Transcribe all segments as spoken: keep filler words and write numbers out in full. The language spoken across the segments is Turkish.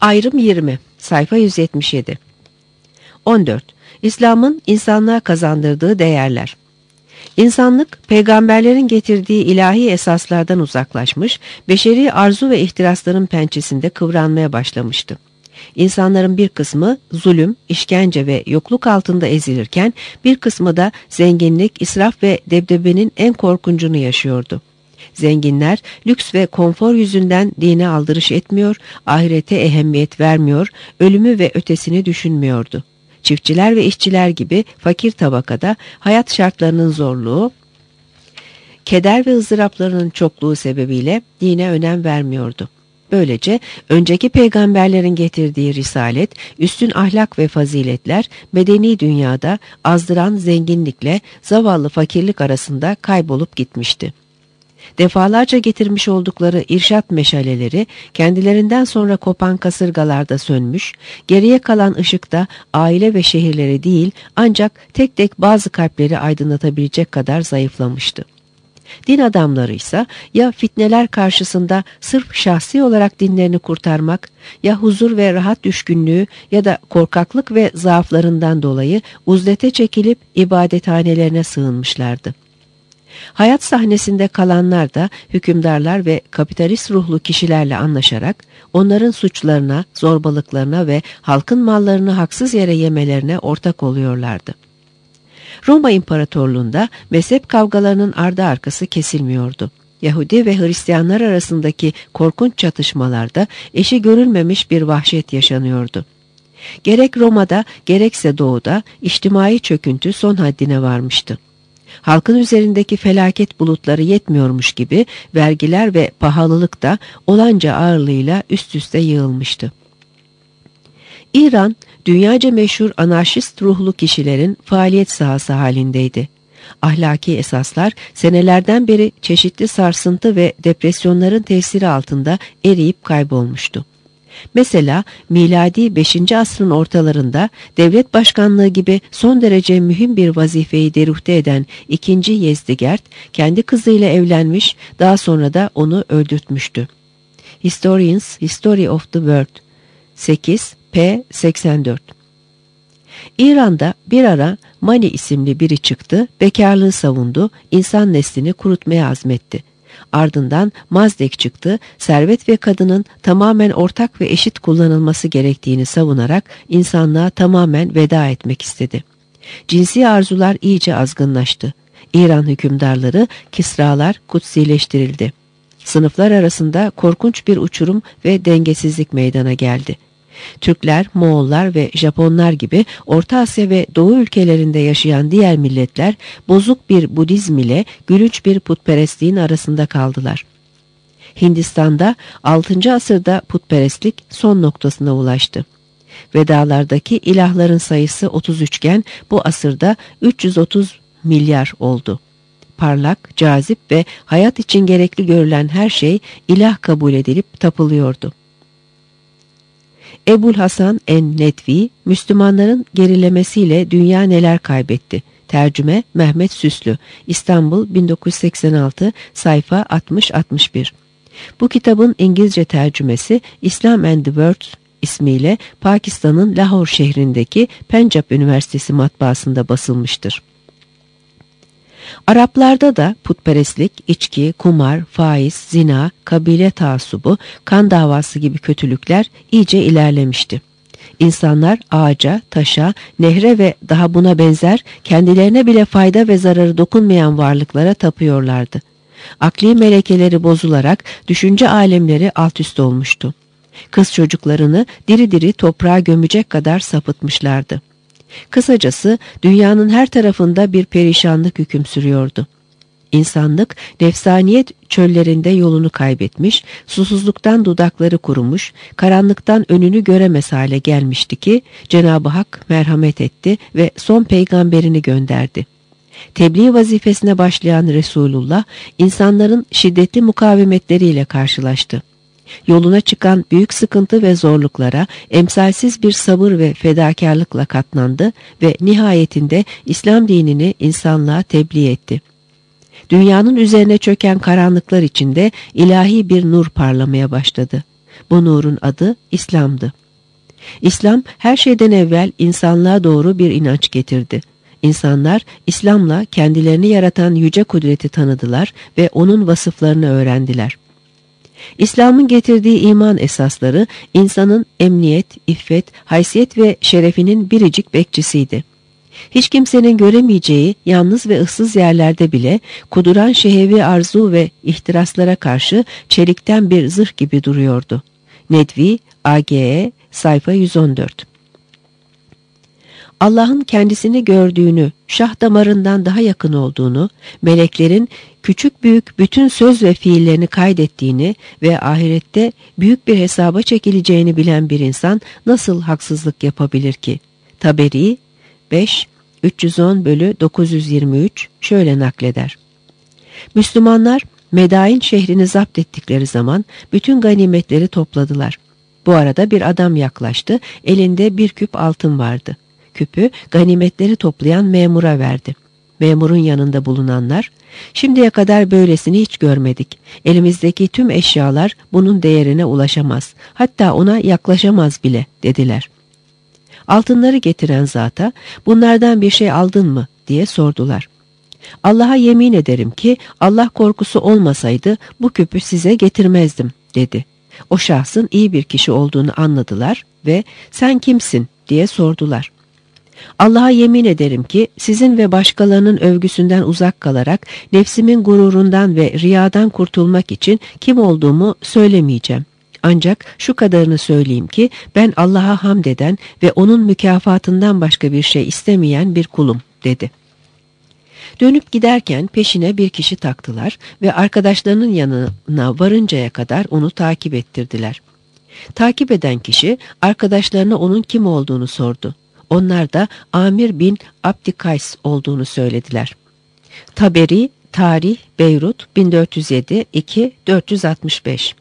Ayrım yirmi, sayfa yüz yetmiş yedi. on dört. İslam'ın insanlığa kazandırdığı değerler. İnsanlık, peygamberlerin getirdiği ilahi esaslardan uzaklaşmış, beşeri arzu ve ihtirasların pençesinde kıvranmaya başlamıştı. İnsanların bir kısmı zulüm, işkence ve yokluk altında ezilirken, bir kısmı da zenginlik, israf ve debdebenin en korkuncunu yaşıyordu. Zenginler, lüks ve konfor yüzünden dine aldırış etmiyor, ahirete ehemmiyet vermiyor, ölümü ve ötesini düşünmüyordu. Çiftçiler ve işçiler gibi fakir tabakada hayat şartlarının zorluğu, keder ve ızdıraplarının çokluğu sebebiyle dine önem vermiyordu. Böylece önceki peygamberlerin getirdiği risalet, üstün ahlak ve faziletler medeni dünyada azdıran zenginlikle zavallı fakirlik arasında kaybolup gitmişti. Defalarca getirmiş oldukları irşat meşaleleri kendilerinden sonra kopan kasırgalarda sönmüş, geriye kalan ışıkta aile ve şehirleri değil ancak tek tek bazı kalpleri aydınlatabilecek kadar zayıflamıştı. Din adamları ise ya fitneler karşısında sırf şahsi olarak dinlerini kurtarmak, ya huzur ve rahat düşkünlüğü ya da korkaklık ve zaaflarından dolayı uzlete çekilip ibadethanelerine sığınmışlardı. Hayat sahnesinde kalanlar da hükümdarlar ve kapitalist ruhlu kişilerle anlaşarak onların suçlarına, zorbalıklarına ve halkın mallarını haksız yere yemelerine ortak oluyorlardı. Roma İmparatorluğu'nda mezhep kavgalarının ardı arkası kesilmiyordu. Yahudi ve Hristiyanlar arasındaki korkunç çatışmalarda eşi görülmemiş bir vahşet yaşanıyordu. Gerek Roma'da gerekse Doğu'da içtimai çöküntü son haddine varmıştı. Halkın üzerindeki felaket bulutları yetmiyormuş gibi vergiler ve pahalılık da olanca ağırlığıyla üst üste yığılmıştı. İran, dünyaca meşhur anarşist ruhlu kişilerin faaliyet sahası halindeydi. Ahlaki esaslar senelerden beri çeşitli sarsıntı ve depresyonların tesiri altında eriyip kaybolmuştu. Mesela miladi beşinci asrın ortalarında devlet başkanlığı gibi son derece mühim bir vazifeyi deruhte eden ikinci Yezdigerd kendi kızıyla evlenmiş, daha sonra da onu öldürtmüştü. Historians History of the World sekiz P seksen dört. İran'da bir ara Mani isimli biri çıktı, bekarlığı savundu, insan neslini kurutmaya azmetti. Ardından Mazdek çıktı, servet ve kadının tamamen ortak ve eşit kullanılması gerektiğini savunarak insanlığa tamamen veda etmek istedi. Cinsi arzular iyice azgınlaştı. İran hükümdarları, kisralar kutsileştirildi. Sınıflar arasında korkunç bir uçurum ve dengesizlik meydana geldi. Türkler, Moğollar ve Japonlar gibi Orta Asya ve Doğu ülkelerinde yaşayan diğer milletler bozuk bir Budizm ile gülünç bir putperestliğin arasında kaldılar. Hindistan'da altıncı asırda putperestlik son noktasına ulaştı. Vedalardaki ilahların sayısı otuz üç iken bu asırda üç yüz otuz milyar oldu. Parlak, cazip ve hayat için gerekli görülen her şey ilah kabul edilip tapılıyordu. Ebul Hasan en-Nedvi, Müslümanların gerilemesiyle dünya neler kaybetti? Tercüme Mehmet Süslü, İstanbul bin dokuz yüz seksen altı, sayfa altmış altmış bir. Bu kitabın İngilizce tercümesi İslam and the World ismiyle Pakistan'ın Lahore şehrindeki Pencap Üniversitesi matbaasında basılmıştır. Araplarda da putperestlik, içki, kumar, faiz, zina, kabile taassubu, kan davası gibi kötülükler iyice ilerlemişti. İnsanlar ağaca, taşa, nehre ve daha buna benzer kendilerine bile fayda ve zararı dokunmayan varlıklara tapıyorlardı. Akli melekeleri bozularak düşünce alemleri alt üst olmuştu. Kız çocuklarını diri diri toprağa gömecek kadar sapıtmışlardı. Kısacası dünyanın her tarafında bir perişanlık hüküm sürüyordu. İnsanlık nefsaniyet çöllerinde yolunu kaybetmiş, susuzluktan dudakları kurumuş, karanlıktan önünü göremez hale gelmişti ki Cenab-ı Hak merhamet etti ve son peygamberini gönderdi. Tebliğ vazifesine başlayan Resulullah insanların şiddetli mukavemetleriyle karşılaştı. Yoluna çıkan büyük sıkıntı ve zorluklara emsalsiz bir sabır ve fedakarlıkla katlandı ve nihayetinde İslam dinini insanlığa tebliğ etti. Dünyanın üzerine çöken karanlıklar içinde ilahi bir nur parlamaya başladı. Bu nurun adı İslam'dı. İslam her şeyden evvel insanlığa doğru bir inanç getirdi. İnsanlar İslam'la kendilerini yaratan yüce kudreti tanıdılar ve onun vasıflarını öğrendiler. İslam'ın getirdiği iman esasları insanın emniyet, iffet, haysiyet ve şerefinin biricik bekçisiydi. Hiç kimsenin göremeyeceği yalnız ve ıssız yerlerde bile kuduran şehevi arzu ve ihtiraslara karşı çelikten bir zırh gibi duruyordu. Nedvi, A G E, sayfa yüz on dört. Allah'ın kendisini gördüğünü, şah damarından daha yakın olduğunu, meleklerin küçük büyük bütün söz ve fiillerini kaydettiğini ve ahirette büyük bir hesaba çekileceğini bilen bir insan nasıl haksızlık yapabilir ki? Taberi beş üç yüz on bölü dokuz yüz yirmi üç şöyle nakleder. Müslümanlar Medain şehrini zapt ettikleri zaman bütün ganimetleri topladılar. Bu arada bir adam yaklaştı, elinde bir küp altın vardı. Küpü ganimetleri toplayan memura verdi. Memurun yanında bulunanlar, "Şimdiye kadar böylesini hiç görmedik. Elimizdeki tüm eşyalar bunun değerine ulaşamaz. Hatta ona yaklaşamaz bile," dediler. Altınları getiren zata, "Bunlardan bir şey aldın mı?" diye sordular. "Allah'a yemin ederim ki Allah korkusu olmasaydı bu küpü size getirmezdim," dedi. O şahsın iyi bir kişi olduğunu anladılar ve "Sen kimsin?" diye sordular. "Allah'a yemin ederim ki sizin ve başkalarının övgüsünden uzak kalarak nefsimin gururundan ve riyadan kurtulmak için kim olduğumu söylemeyeceğim. Ancak şu kadarını söyleyeyim ki ben Allah'a hamd eden ve onun mükafatından başka bir şey istemeyen bir kulum," dedi. Dönüp giderken peşine bir kişi taktılar ve arkadaşlarının yanına varıncaya kadar onu takip ettirdiler. Takip eden kişi arkadaşlarına onun kim olduğunu sordu. Onlar da Amir bin Abdikays olduğunu söylediler. Taberi, Tarih, Beyrut, bin dört yüz yedi iki dört yüz altmış beş.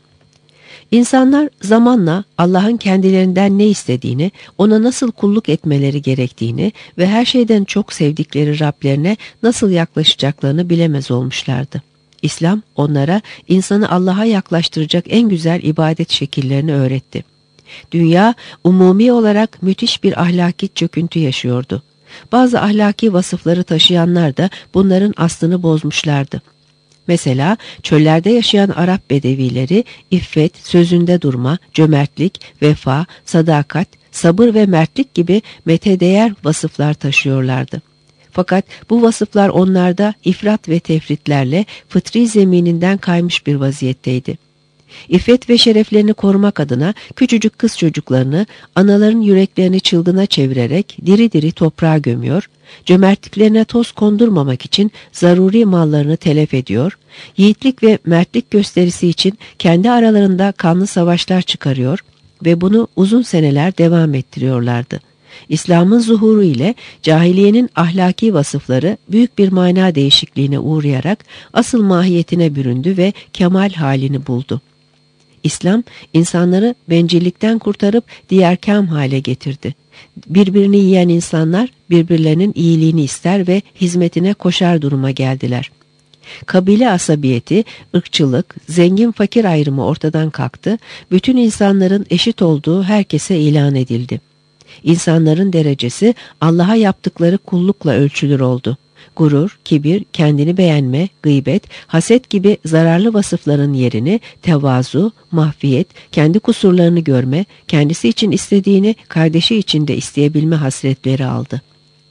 İnsanlar zamanla Allah'ın kendilerinden ne istediğini, ona nasıl kulluk etmeleri gerektiğini ve her şeyden çok sevdikleri Rablerine nasıl yaklaşacaklarını bilemez olmuşlardı. İslam onlara insanı Allah'a yaklaştıracak en güzel ibadet şekillerini öğretti. Dünya umumi olarak müthiş bir ahlaki çöküntü yaşıyordu. Bazı ahlaki vasıfları taşıyanlar da bunların aslını bozmuşlardı. Mesela çöllerde yaşayan Arap bedevileri iffet, sözünde durma, cömertlik, vefa, sadakat, sabır ve mertlik gibi metedeğer vasıflar taşıyorlardı. Fakat bu vasıflar onlarda ifrat ve tefritlerle fıtri zemininden kaymış bir vaziyetteydi. İffet ve şereflerini korumak adına küçücük kız çocuklarını anaların yüreklerini çılgına çevirerek diri diri toprağa gömüyor, cömertliklerine toz kondurmamak için zaruri mallarını telef ediyor, yiğitlik ve mertlik gösterisi için kendi aralarında kanlı savaşlar çıkarıyor ve bunu uzun seneler devam ettiriyorlardı. İslam'ın zuhuru ile cahiliyenin ahlaki vasıfları büyük bir mana değişikliğine uğrayarak asıl mahiyetine büründü ve kemal halini buldu. İslam, insanları bencillikten kurtarıp diğerkâm hale getirdi. Birbirini yiyen insanlar birbirlerinin iyiliğini ister ve hizmetine koşar duruma geldiler. Kabile asabiyeti, ırkçılık, zengin fakir ayrımı ortadan kalktı, bütün insanların eşit olduğu herkese ilan edildi. İnsanların derecesi Allah'a yaptıkları kullukla ölçülür oldu. Gurur, kibir, kendini beğenme, gıybet, haset gibi zararlı vasıfların yerini tevazu, mahfiyet, kendi kusurlarını görme, kendisi için istediğini kardeşi için de isteyebilme hasretleri aldı.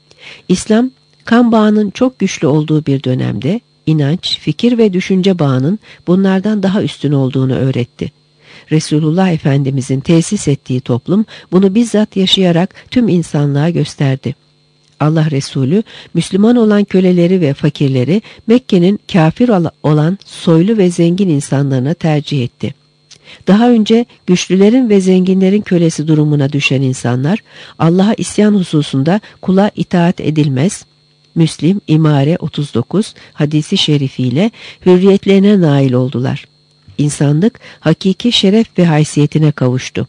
İslam, kan bağının çok güçlü olduğu bir dönemde inanç, fikir ve düşünce bağının bunlardan daha üstün olduğunu öğretti. Resulullah Efendimizin tesis ettiği toplum bunu bizzat yaşayarak tüm insanlığa gösterdi. Allah Resulü, Müslüman olan köleleri ve fakirleri Mekke'nin kafir olan soylu ve zengin insanlarına tercih etti. Daha önce güçlülerin ve zenginlerin kölesi durumuna düşen insanlar, Allah'a isyan hususunda kula itaat edilmez, Müslim İmare otuz dokuz hadisi şerifiyle hürriyetlerine nail oldular. İnsanlık hakiki şeref ve haysiyetine kavuştu.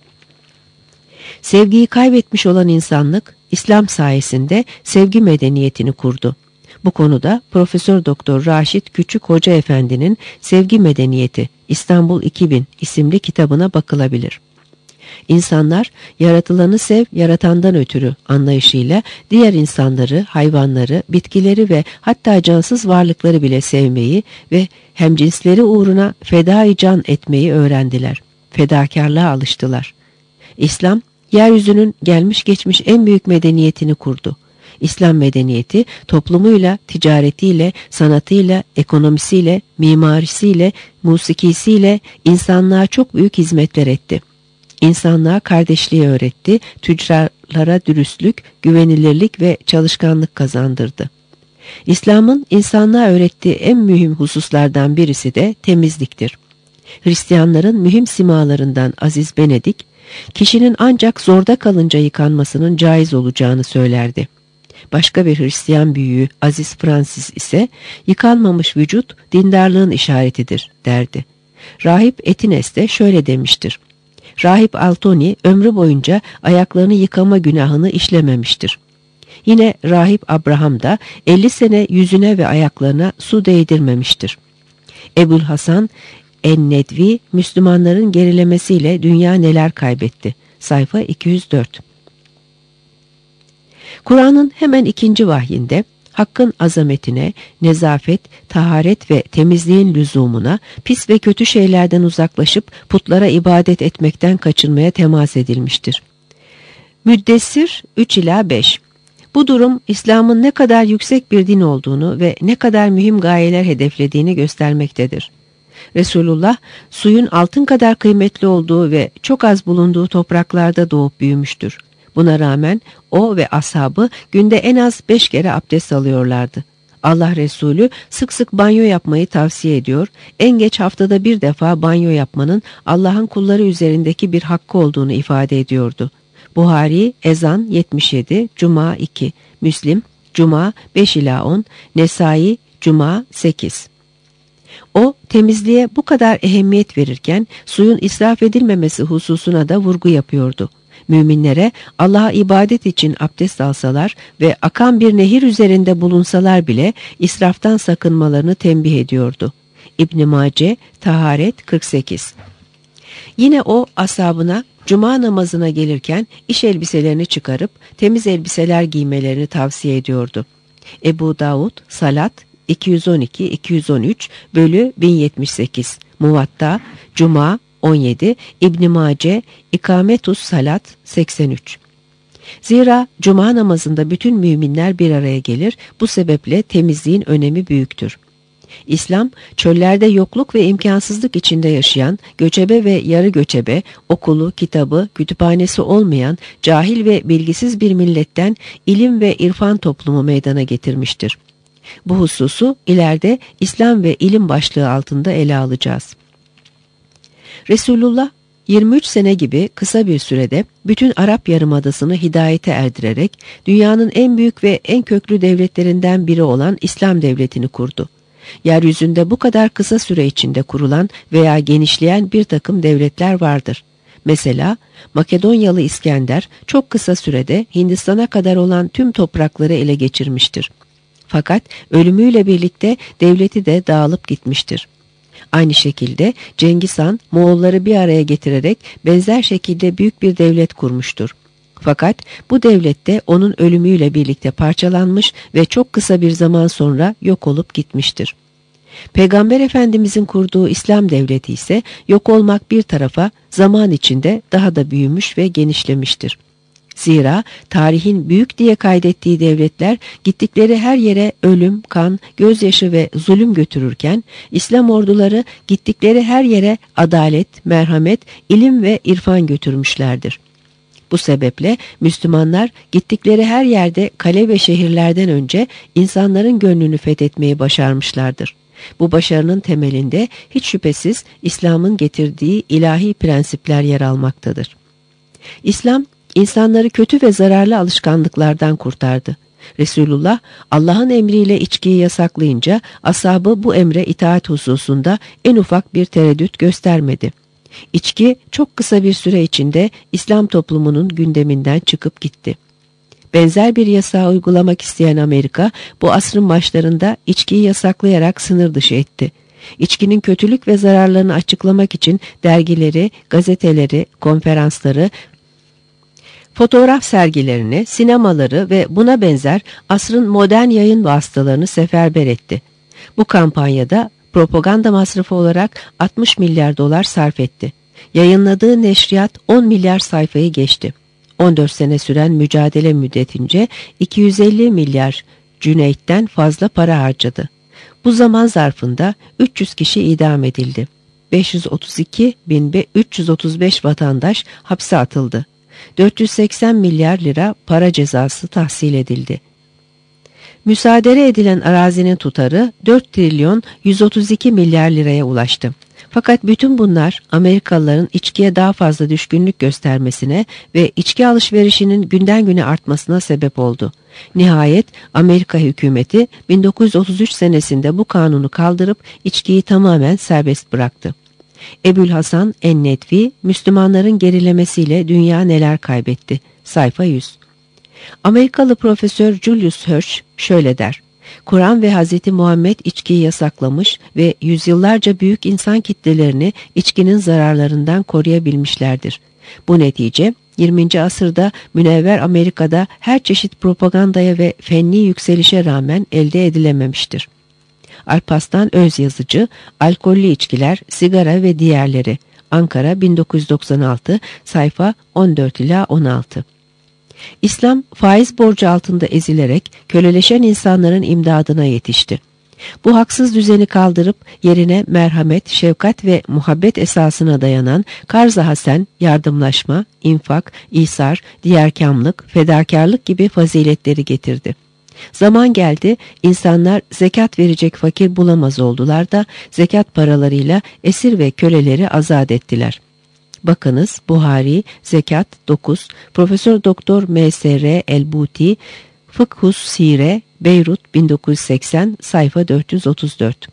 Sevgiyi kaybetmiş olan insanlık, İslam sayesinde sevgi medeniyetini kurdu. Bu konuda Profesör Doktor Raşit Küçük Hoca Efendi'nin Sevgi Medeniyeti İstanbul iki bin isimli kitabına bakılabilir. İnsanlar yaratılanı sev, yaratandan ötürü anlayışıyla diğer insanları, hayvanları, bitkileri ve hatta cansız varlıkları bile sevmeyi ve hemcinsleri uğruna feda-i can etmeyi öğrendiler. Fedakarlığa alıştılar. İslam, yeryüzünün gelmiş geçmiş en büyük medeniyetini kurdu. İslam medeniyeti toplumuyla, ticaretiyle, sanatıyla, ekonomisiyle, mimarisiyle, musikisiyle insanlığa çok büyük hizmetler etti. İnsanlığa kardeşliği öğretti, tüccarlara dürüstlük, güvenilirlik ve çalışkanlık kazandırdı. İslam'ın insanlığa öğrettiği en mühim hususlardan birisi de temizliktir. Hristiyanların mühim simalarından Aziz Benedik, kişinin ancak zorda kalınca yıkanmasının caiz olacağını söylerdi. Başka bir Hristiyan büyüğü Aziz Francis ise yıkanmamış vücut dindarlığın işaretidir derdi. Rahip Etines de şöyle demiştir. Rahip Altoni ömrü boyunca ayaklarını yıkama günahını işlememiştir. Yine Rahip Abraham da elli sene yüzüne ve ayaklarına su değdirmemiştir. Ebul Hasan En-Nedvi Müslümanların gerilemesiyle dünya neler kaybetti. Sayfa iki yüz dört. Kur'an'ın hemen ikinci vahyinde hakkın azametine, nezafet, taharet ve temizliğin lüzumuna, pis ve kötü şeylerden uzaklaşıp putlara ibadet etmekten kaçınmaya temas edilmiştir. Müddessir üç ila beş. Bu durum İslam'ın ne kadar yüksek bir din olduğunu ve ne kadar mühim gayeler hedeflediğini göstermektedir. Resulullah suyun altın kadar kıymetli olduğu ve çok az bulunduğu topraklarda doğup büyümüştür. Buna rağmen o ve ashabı günde en az beş kere abdest alıyorlardı. Allah Resulü sık sık banyo yapmayı tavsiye ediyor, en geç haftada bir defa banyo yapmanın Allah'ın kulları üzerindeki bir hakkı olduğunu ifade ediyordu. Buhari, Ezan yetmiş yedi, Cuma iki, Müslim, Cuma beş ila on, Nesai, Cuma sekiz. O, temizliğe bu kadar ehemmiyet verirken suyun israf edilmemesi hususuna da vurgu yapıyordu. Müminlere Allah'a ibadet için abdest alsalar ve akan bir nehir üzerinde bulunsalar bile israftan sakınmalarını tembih ediyordu. İbn Mace, Taharet kırk sekiz. Yine o ashabına cuma namazına gelirken iş elbiselerini çıkarıp temiz elbiseler giymelerini tavsiye ediyordu. Ebu Davud, Salat iki yüz on iki iki yüz on üç bölü bin yetmiş sekiz, Muvatta, Cuma on yedi, İbn Mace, İkametus Salat seksen üç. Zira cuma namazında bütün müminler bir araya gelir, bu sebeple temizliğin önemi büyüktür. İslam, çöllerde yokluk ve imkansızlık içinde yaşayan, göçebe ve yarı göçebe, okulu, kitabı, kütüphanesi olmayan, cahil ve bilgisiz bir milletten ilim ve irfan toplumu meydana getirmiştir. Bu hususu ileride İslam ve ilim başlığı altında ele alacağız. Resulullah yirmi üç sene gibi kısa bir sürede bütün Arap Yarımadası'nı hidayete erdirerek dünyanın en büyük ve en köklü devletlerinden biri olan İslam devletini kurdu. Yeryüzünde bu kadar kısa süre içinde kurulan veya genişleyen bir takım devletler vardır. Mesela Makedonyalı İskender çok kısa sürede Hindistan'a kadar olan tüm toprakları ele geçirmiştir. Fakat ölümüyle birlikte devleti de dağılıp gitmiştir. Aynı şekilde Cengiz Han Moğolları bir araya getirerek benzer şekilde büyük bir devlet kurmuştur. Fakat bu devlet de onun ölümüyle birlikte parçalanmış ve çok kısa bir zaman sonra yok olup gitmiştir. Peygamber Efendimizin kurduğu İslam devleti ise yok olmak bir tarafa zaman içinde daha da büyümüş ve genişlemiştir. Zira tarihin büyük diye kaydettiği devletler gittikleri her yere ölüm, kan, gözyaşı ve zulüm götürürken İslam orduları gittikleri her yere adalet, merhamet, ilim ve irfan götürmüşlerdir. Bu sebeple Müslümanlar gittikleri her yerde kale ve şehirlerden önce insanların gönlünü fethetmeyi başarmışlardır. Bu başarının temelinde hiç şüphesiz İslam'ın getirdiği ilahi prensipler yer almaktadır. İslam, İnsanları kötü ve zararlı alışkanlıklardan kurtardı. Resulullah Allah'ın emriyle içkiyi yasaklayınca ashabı bu emre itaat hususunda en ufak bir tereddüt göstermedi. İçki çok kısa bir süre içinde İslam toplumunun gündeminden çıkıp gitti. Benzer bir yasağı uygulamak isteyen Amerika, bu asrın başlarında içkiyi yasaklayarak sınır dışı etti. İçkinin kötülük ve zararlarını açıklamak için dergileri, gazeteleri, konferansları, fotoğraf sergilerini, sinemaları ve buna benzer asrın modern yayın vasıtalarını seferber etti. Bu kampanyada propaganda masrafı olarak altmış milyar dolar sarf etti. Yayınladığı neşriyat on milyar sayfayı geçti. on dört sene süren mücadele müddetince iki yüz elli milyar cüneytten fazla para harcadı. Bu zaman zarfında üç yüz kişi idam edildi. beş yüz otuz iki bin üç yüz otuz beş vatandaş hapse atıldı. dört yüz seksen milyar lira para cezası tahsil edildi. Müsaade edilen arazinin tutarı dört trilyon yüz otuz iki milyar liraya ulaştı. Fakat bütün bunlar Amerikalıların içkiye daha fazla düşkünlük göstermesine ve içki alışverişinin günden güne artmasına sebep oldu. Nihayet Amerika hükümeti bin dokuz yüz otuz üç senesinde bu kanunu kaldırıp içkiyi tamamen serbest bıraktı. Ebu'l-Hasan en-Nedvi, Müslümanların gerilemesiyle dünya neler kaybetti? Sayfa yüz. Amerikalı Profesör Julius Hirsch şöyle der: Kur'an ve Hazreti Muhammed içkiyi yasaklamış ve yüzyıllarca büyük insan kitlelerini içkinin zararlarından koruyabilmişlerdir. Bu netice yirminci asırda münevver Amerika'da her çeşit propagandaya ve fenni yükselişe rağmen elde edilememiştir. Alparslan Özyazıcı, Alkollü İçkiler, Sigara ve Diğerleri, Ankara bin dokuz yüz doksan altı, sayfa on dört ila on altı. İslam, faiz borcu altında ezilerek köleleşen insanların imdadına yetişti. Bu haksız düzeni kaldırıp yerine merhamet, şefkat ve muhabbet esasına dayanan karz-ı hasen, yardımlaşma, infak, ihsar, diğerkamlık, fedakarlık gibi faziletleri getirdi. Zaman geldi, insanlar zekat verecek fakir bulamaz oldular da zekat paralarıyla esir ve köleleri azat ettiler. Bakınız Buhari, Zekat dokuz, Profesör Doktor M S R El-Buti, Fıkhus Sire, Beyrut bin dokuz yüz seksen, sayfa dört yüz otuz dört.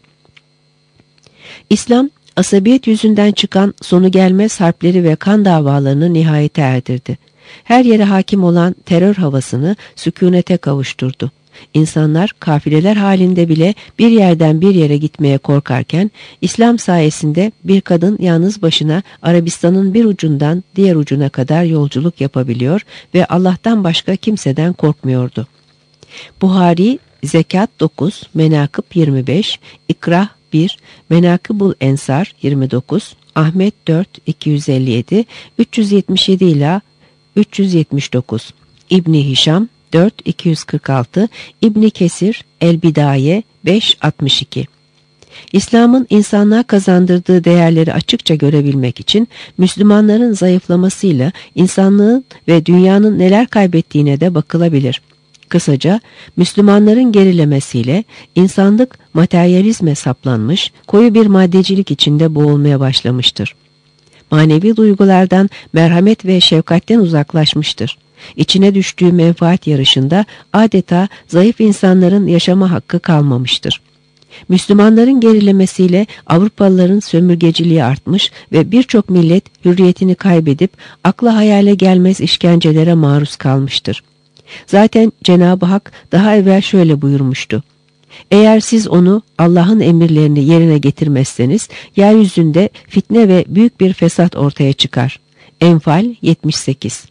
İslam, asabiyet yüzünden çıkan sonu gelmez harpleri ve kan davalarını nihayete erdirdi. Her yere hakim olan terör havasını sükunete kavuşturdu. İnsanlar kafileler halinde bile bir yerden bir yere gitmeye korkarken, İslam sayesinde bir kadın yalnız başına Arabistan'ın bir ucundan diğer ucuna kadar yolculuk yapabiliyor ve Allah'tan başka kimseden korkmuyordu. Buhari, Zekat dokuz, Menakıb yirmi beş, İkrah bir, Menakıbul Ensar yirmi dokuz, Ahmet dört, iki yüz elli yedi, üç yüz yetmiş yedi ila üç yüz yetmiş dokuz, İbni Hişam dört, iki yüz kırk altı, İbni Kesir, El-Bidaye beş, altmış iki. İslam'ın insanlığa kazandırdığı değerleri açıkça görebilmek için Müslümanların zayıflamasıyla insanlığın ve dünyanın neler kaybettiğine de bakılabilir. Kısaca Müslümanların gerilemesiyle insanlık materyalizme saplanmış, koyu bir maddecilik içinde boğulmaya başlamıştır. Manevi duygulardan, merhamet ve şefkatten uzaklaşmıştır. İçine düştüğü menfaat yarışında adeta zayıf insanların yaşama hakkı kalmamıştır. Müslümanların gerilemesiyle Avrupalıların sömürgeciliği artmış ve birçok millet hürriyetini kaybedip akla hayale gelmez işkencelere maruz kalmıştır. Zaten Cenab-ı Hak daha evvel şöyle buyurmuştu: Eğer siz onu, Allah'ın emirlerini yerine getirmezseniz yeryüzünde fitne ve büyük bir fesat ortaya çıkar. Enfal yetmiş sekiz.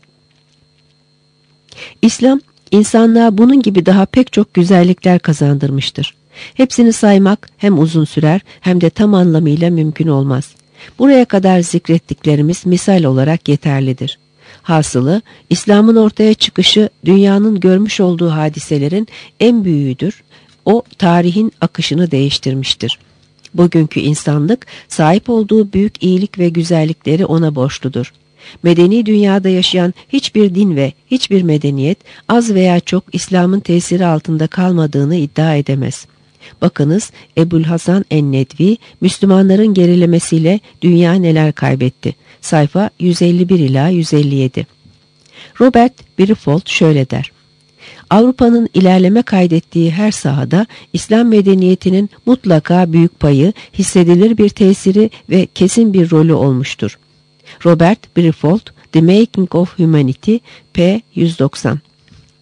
İslam, insanlığa bunun gibi daha pek çok güzellikler kazandırmıştır. Hepsini saymak hem uzun sürer hem de tam anlamıyla mümkün olmaz. Buraya kadar zikrettiklerimiz misal olarak yeterlidir. Hasılı, İslam'ın ortaya çıkışı dünyanın görmüş olduğu hadiselerin en büyüğüdür. O, tarihin akışını değiştirmiştir. Bugünkü insanlık, sahip olduğu büyük iyilik ve güzellikleri ona borçludur. Medeni dünyada yaşayan hiçbir din ve hiçbir medeniyet az veya çok İslam'ın tesiri altında kalmadığını iddia edemez. Bakınız Ebu'l-Hasan en-Nedvi, Müslümanların gerilemesiyle dünya neler kaybetti. Sayfa yüz elli bir ila yüz elli yedi. Robert Briffault şöyle der: Avrupa'nın ilerleme kaydettiği her sahada İslam medeniyetinin mutlaka büyük payı, hissedilir bir tesiri ve kesin bir rolü olmuştur. Robert Briffault, The Making of Humanity, p yüz doksan.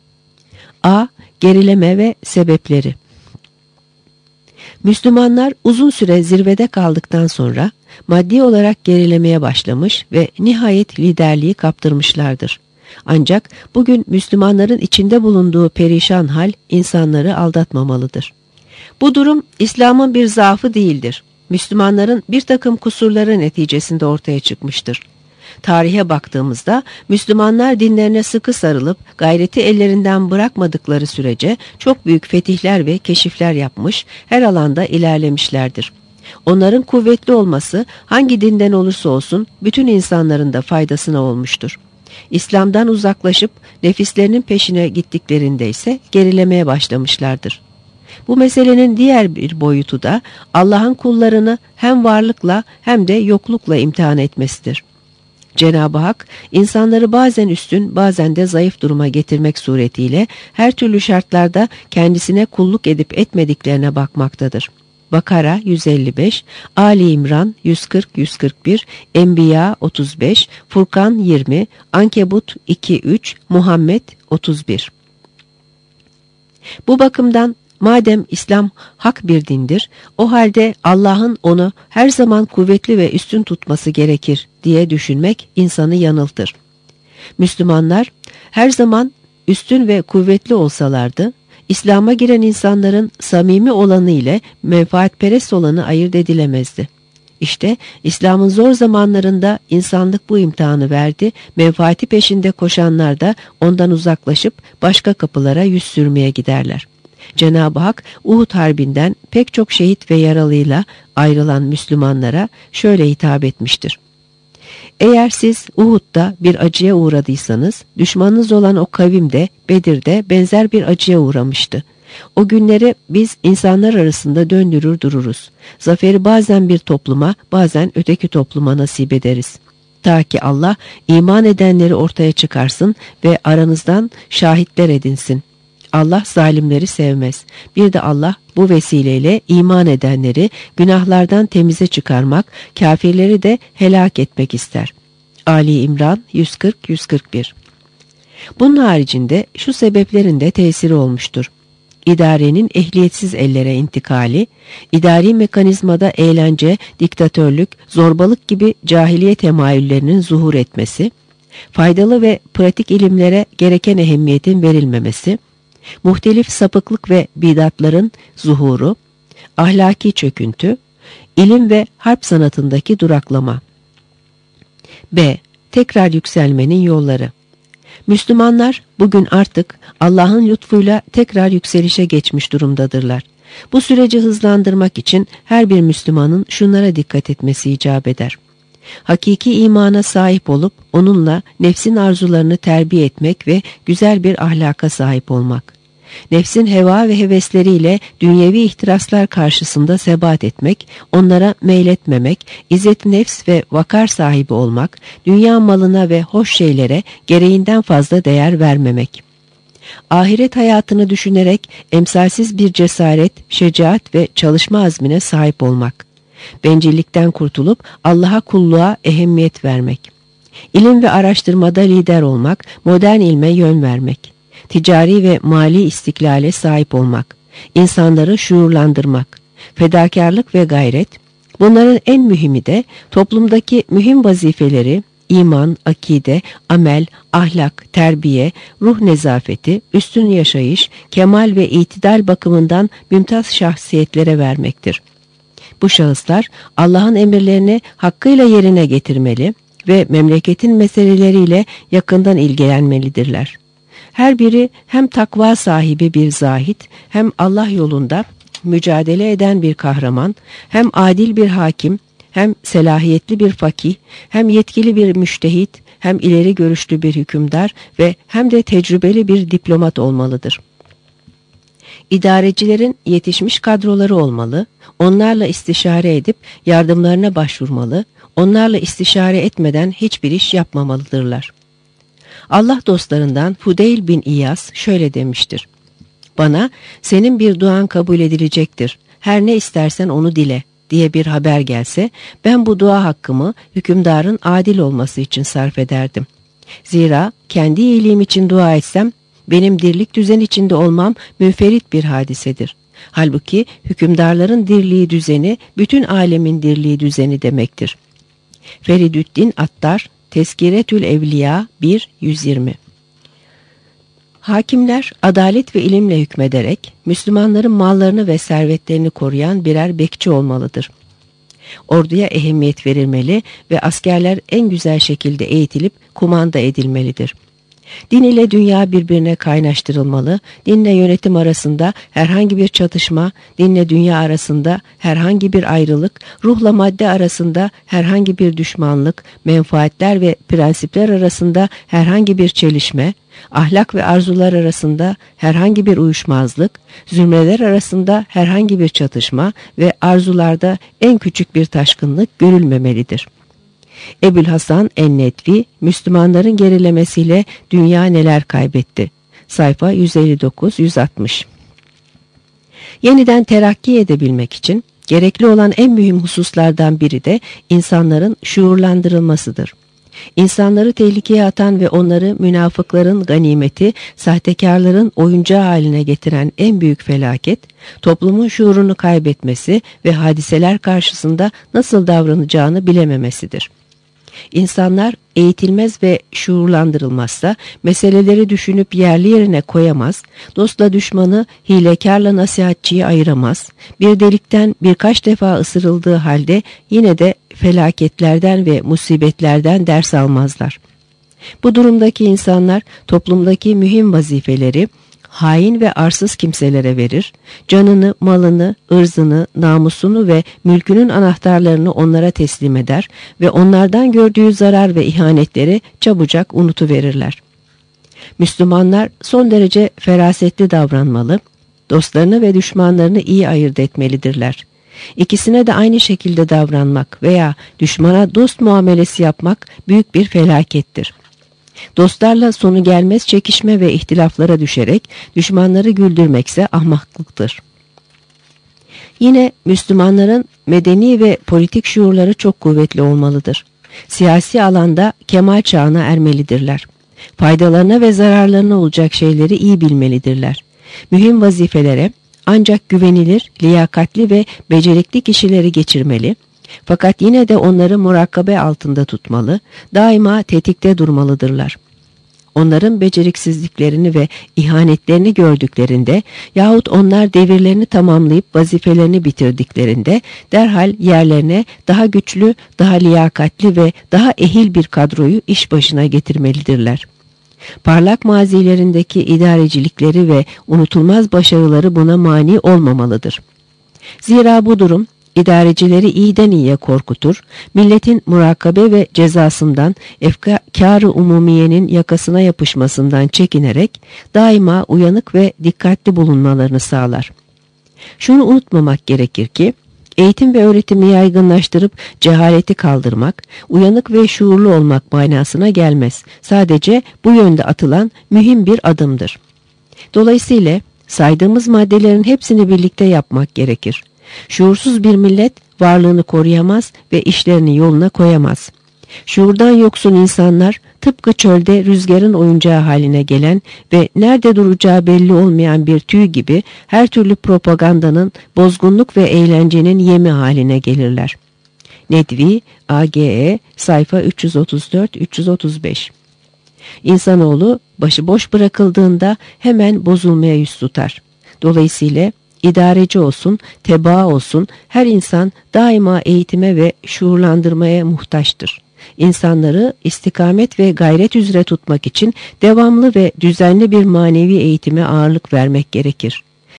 A. Gerileme ve sebepleri. Müslümanlar uzun süre zirvede kaldıktan sonra maddi olarak gerilemeye başlamış ve nihayet liderliği kaptırmışlardır. Ancak bugün Müslümanların içinde bulunduğu perişan hal insanları aldatmamalıdır. Bu durum İslam'ın bir zaafı değildir. Müslümanların bir takım kusurları neticesinde ortaya çıkmıştır. Tarihe baktığımızda Müslümanlar dinlerine sıkı sarılıp gayreti ellerinden bırakmadıkları sürece çok büyük fetihler ve keşifler yapmış, her alanda ilerlemişlerdir. Onların kuvvetli olması hangi dinden olursa olsun bütün insanların da faydasına olmuştur. İslam'dan uzaklaşıp nefislerinin peşine gittiklerinde ise gerilemeye başlamışlardır. Bu meselenin diğer bir boyutu da Allah'ın kullarını hem varlıkla hem de yoklukla imtihan etmesidir. Cenab-ı Hak insanları bazen üstün bazen de zayıf duruma getirmek suretiyle her türlü şartlarda kendisine kulluk edip etmediklerine bakmaktadır. Bakara yüz elli beş, Ali İmran yüz kırk yüz kırk bir, Enbiya otuz beş, Furkan yirmi, Ankebut iki üç, Muhammed otuz bir. Bu bakımdan madem İslam hak bir dindir, o halde Allah'ın onu her zaman kuvvetli ve üstün tutması gerekir diye düşünmek insanı yanıltır. Müslümanlar her zaman üstün ve kuvvetli olsalardı, İslam'a giren insanların samimi olanı ile menfaatperest olanı ayırt edilemezdi. İşte İslam'ın zor zamanlarında insanlık bu imtihanı verdi, menfaati peşinde koşanlar da ondan uzaklaşıp başka kapılara yüz sürmeye giderler. Cenab-ı Hak Uhud Harbi'nden pek çok şehit ve yaralıyla ayrılan Müslümanlara şöyle hitap etmiştir. Eğer siz Uhud'da bir acıya uğradıysanız, düşmanınız olan o kavim de Bedir'de benzer bir acıya uğramıştı. O günleri biz insanlar arasında döndürür dururuz. Zaferi bazen bir topluma, bazen öteki topluma nasip ederiz. Ta ki Allah iman edenleri ortaya çıkarsın ve aranızdan şahitler edinsin. Allah zalimleri sevmez. Bir de Allah bu vesileyle iman edenleri günahlardan temize çıkarmak, kafirleri de helak etmek ister. Ali İmran yüz kırk yüz kırk bir. Bunun haricinde şu sebeplerin de tesiri olmuştur. İdarenin ehliyetsiz ellere intikali, idari mekanizmada eğlence, diktatörlük, zorbalık gibi cahiliye temayüllerinin zuhur etmesi, faydalı ve pratik ilimlere gereken ehemmiyetin verilmemesi, muhtelif sapıklık ve bidatların zuhuru, ahlaki çöküntü, ilim ve harp sanatındaki duraklama. B. Tekrar yükselmenin yolları. Müslümanlar bugün artık Allah'ın lütfuyla tekrar yükselişe geçmiş durumdadırlar. Bu süreci hızlandırmak için her bir Müslümanın şunlara dikkat etmesi icap eder. Hakiki imana sahip olup onunla nefsin arzularını terbiye etmek ve güzel bir ahlaka sahip olmak. Nefsin heva ve hevesleriyle dünyevi ihtiraslar karşısında sebat etmek, onlara meyletmemek, izzet nefs ve vakar sahibi olmak, dünya malına ve hoş şeylere gereğinden fazla değer vermemek. Ahiret hayatını düşünerek emsalsiz bir cesaret, şecaat ve çalışma azmine sahip olmak. Bencillikten kurtulup Allah'a kulluğa ehemmiyet vermek. İlim ve araştırmada lider olmak, modern ilme yön vermek. Ticari ve mali istiklale sahip olmak. İnsanları şuurlandırmak. Fedakarlık ve gayret. Bunların en mühimi de toplumdaki mühim vazifeleri, iman, akide, amel, ahlak, terbiye, ruh nezafeti, üstün yaşayış, kemal ve itidal bakımından mümtaz şahsiyetlere vermektir. Bu şahıslar Allah'ın emirlerini hakkıyla yerine getirmeli ve memleketin meseleleriyle yakından ilgilenmelidirler. Her biri hem takva sahibi bir zahit, hem Allah yolunda mücadele eden bir kahraman, hem adil bir hakim, hem selahiyetli bir fakih, hem yetkili bir müştehit, hem ileri görüşlü bir hükümdar ve hem de tecrübeli bir diplomat olmalıdır. İdarecilerin yetişmiş kadroları olmalı, onlarla istişare edip yardımlarına başvurmalı, onlarla istişare etmeden hiçbir iş yapmamalıdırlar. Allah dostlarından Fudeyl bin İyas şöyle demiştir. Bana senin bir duan kabul edilecektir, her ne istersen onu dile diye bir haber gelse, ben bu dua hakkımı hükümdarın adil olması için sarf ederdim. Zira kendi iyiliğim için dua etsem, Benim dirlik düzen içinde olmam münferit bir hadisedir. Halbuki hükümdarların dirliği düzeni bütün alemin dirliği düzeni demektir. Feridüddin Attar, Tezkiretül Evliya bir yüz yirmi. Hakimler adalet ve ilimle hükmederek Müslümanların mallarını ve servetlerini koruyan birer bekçi olmalıdır. Orduya ehemmiyet verilmeli ve askerler en güzel şekilde eğitilip kumanda edilmelidir. Din ile dünya birbirine kaynaştırılmalı, dinle yönetim arasında herhangi bir çatışma, dinle dünya arasında herhangi bir ayrılık, ruhla madde arasında herhangi bir düşmanlık, menfaatler ve prensipler arasında herhangi bir çelişme, ahlak ve arzular arasında herhangi bir uyuşmazlık, zümreler arasında herhangi bir çatışma ve arzularda en küçük bir taşkınlık görülmemelidir. Ebu'l-Hasan en-Nedvi, Müslümanların gerilemesiyle dünya neler kaybetti. Sayfa yüz elli dokuz yüz altmış. Yeniden terakki edebilmek için gerekli olan en mühim hususlardan biri de insanların şuurlandırılmasıdır. İnsanları tehlikeye atan ve onları münafıkların ganimeti, sahtekarların oyuncağı haline getiren en büyük felaket, toplumun şuurunu kaybetmesi ve hadiseler karşısında nasıl davranacağını bilememesidir. İnsanlar eğitilmez ve şuurlandırılmazsa meseleleri düşünüp yerli yerine koyamaz, dostla düşmanı, hilekarla nasihatçiyi ayıramaz, bir delikten birkaç defa ısırıldığı halde yine de felaketlerden ve musibetlerden ders almazlar. Bu durumdaki insanlar toplumdaki mühim vazifeleri hain ve arsız kimselere verir, canını, malını, ırzını, namusunu ve mülkünün anahtarlarını onlara teslim eder ve onlardan gördüğü zarar ve ihanetleri çabucak unutuverirler. Müslümanlar son derece ferasetli davranmalı, dostlarını ve düşmanlarını iyi ayırt etmelidirler. İkisine de aynı şekilde davranmak veya düşmana dost muamelesi yapmak büyük bir felakettir. Dostlarla sonu gelmez çekişme ve ihtilaflara düşerek düşmanları güldürmekse ahmaklıktır. Yine Müslümanların medeni ve politik şuurları çok kuvvetli olmalıdır. Siyasi alanda kemal çağına ermelidirler. Faydalarına ve zararlarına olacak şeyleri iyi bilmelidirler. Mühim vazifelere ancak güvenilir, liyakatli ve becerikli kişileri geçirmeli, fakat yine de onları murakabe altında tutmalı, daima tetikte durmalıdırlar. Onların beceriksizliklerini ve ihanetlerini gördüklerinde yahut onlar devirlerini tamamlayıp vazifelerini bitirdiklerinde derhal yerlerine daha güçlü, daha liyakatli ve daha ehil bir kadroyu iş başına getirmelidirler. Parlak mazilerindeki idarecilikleri ve unutulmaz başarıları buna mani olmamalıdır. Zira bu durum İdarecileri iyiden iyiye korkutur, milletin murakabe ve cezasından, efkâr-ı umumiyenin yakasına yapışmasından çekinerek daima uyanık ve dikkatli bulunmalarını sağlar. Şunu unutmamak gerekir ki, eğitim ve öğretimi yaygınlaştırıp cehaleti kaldırmak, uyanık ve şuurlu olmak manasına gelmez. Sadece bu yönde atılan mühim bir adımdır. Dolayısıyla saydığımız maddelerin hepsini birlikte yapmak gerekir. Şuursuz bir millet varlığını koruyamaz ve işlerini yoluna koyamaz. Şuurdan yoksun insanlar tıpkı çölde rüzgarın oyuncağı haline gelen ve nerede duracağı belli olmayan bir tüy gibi her türlü propagandanın, bozgunluk ve eğlencenin yemi haline gelirler. Nedvi, A G E, sayfa üç yüz otuz dört üç yüz otuz beş. İnsanoğlu başıboş bırakıldığında hemen bozulmaya yüz tutar. Dolayısıyla İdareci olsun, tebaa olsun, her insan daima eğitime ve şuurlandırmaya muhtaçtır. İnsanları istikamet ve gayret üzere tutmak için devamlı ve düzenli bir manevi eğitime ağırlık vermek gerekir.